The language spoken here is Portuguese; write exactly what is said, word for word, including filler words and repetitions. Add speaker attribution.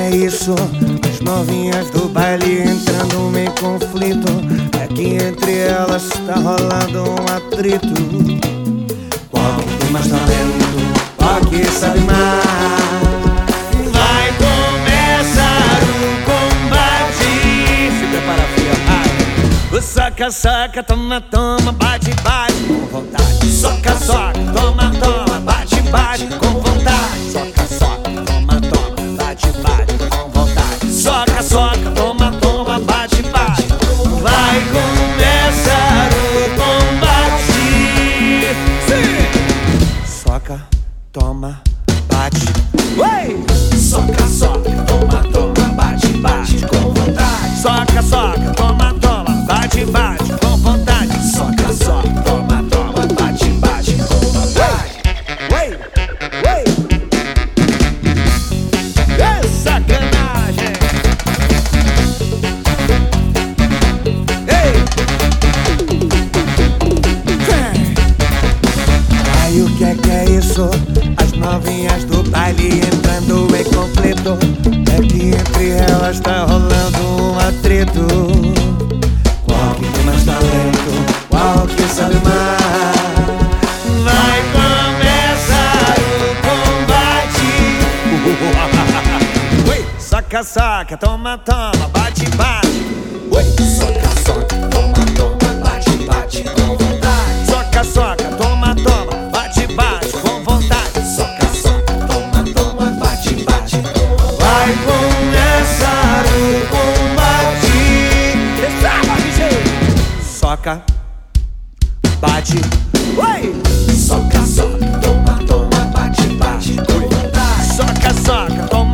Speaker 1: é isso? As novinhas do baile entrando em conflito. É que entre elas tá rolando um atrito. Qual que tem mais talento? Qual que sabe mais? Vai começar o combate. Se prepara, filha. Soca, soca, toma, toma, bate, bate com vontade. Soca, soca, toma, toma, bate, bate com vontade. Soca, soca, toma, toma, bate, bate com vontade. Soca, soca, toma, toma, bate, bate. Vai começar o combate. Sim. Soca, toma, bate. Ué! Soca, soca, toma, toma, bate, bate com vontade. Soca, soca, toma, toma, bate, bate com vontade. Soca, soca, toma, toma, bate, bate com vontade. Ué! Ué! É sacanagem! Ei! Ai, o que é que é isso? As novinhas do baile entrando em conflito. É que entre elas tá rolando um atrito. Qual que tem mais talento? Qual que sabe mais? Vai começar o combate. Ui, saca, saca, toma, toma, bate, bate. Ui, soca, soca, toma, toma, bate, bate com vontade. Soca, soca, toma, toma, bate, bate com vontade. Soca, soca, toma, toma, bate, bate. Vai começar o combate. Soca, bate, oi! Soca, soca, toma, toma, bate, bate com vontade. Soca, soca, toma.